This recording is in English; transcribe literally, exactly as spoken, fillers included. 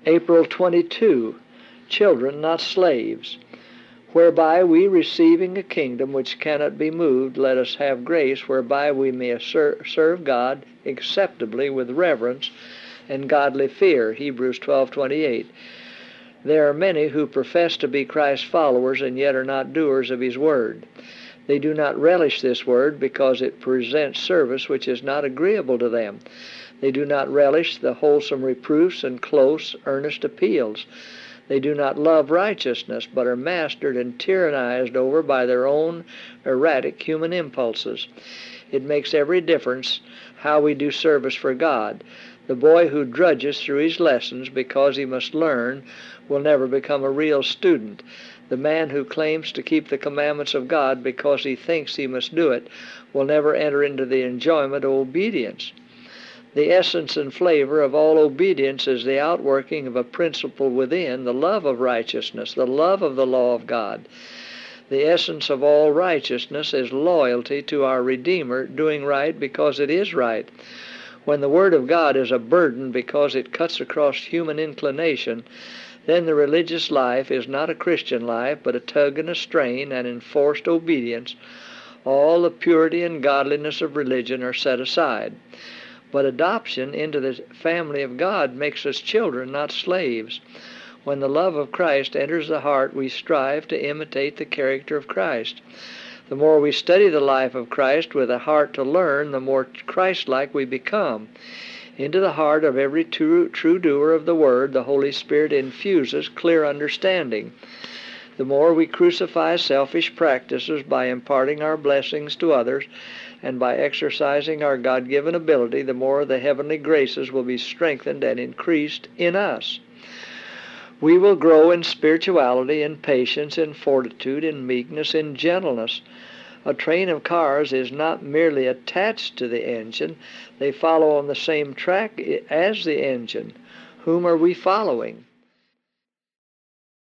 April twenty-second, children, not slaves. Whereby we, receiving a kingdom which cannot be moved, let us have grace whereby we may serve God acceptably with reverence and godly fear. Hebrews twelve twenty-eight. There are many who profess to be Christ's followers and yet are not doers of his word. They do not relish this word because it presents service which is not agreeable to them. They do not relish the wholesome reproofs and close, earnest appeals. They do not love righteousness, but are mastered and tyrannized over by their own erratic human impulses. It makes every difference how we do service for God. The boy who drudges through his lessons because he must learn will never become a real student. The man who claims to keep the commandments of God because he thinks he must do it will never enter into the enjoyment of obedience. The essence and flavor of all obedience is the outworking of a principle within, the love of righteousness, the love of the law of God. The essence of all righteousness is loyalty to our Redeemer, doing right because it is right. When the Word of God is a burden because it cuts across human inclination, then the religious life is not a Christian life, but a tug and a strain and enforced obedience. All the purity and godliness of religion are set aside. But adoption into the family of God makes us children, not slaves. When the love of Christ enters the heart, we strive to imitate the character of Christ. The more we study the life of Christ with a heart to learn, the more Christ-like we become. Into the heart of every true, true doer of the Word, the Holy Spirit infuses clear understanding. The more we crucify selfish practices by imparting our blessings to others, and by exercising our God-given ability, the more the heavenly graces will be strengthened and increased in us. We will grow in spirituality, in patience, in fortitude, in meekness, in gentleness. A train of cars is not merely attached to the engine. They follow on the same track as the engine. Whom are we following?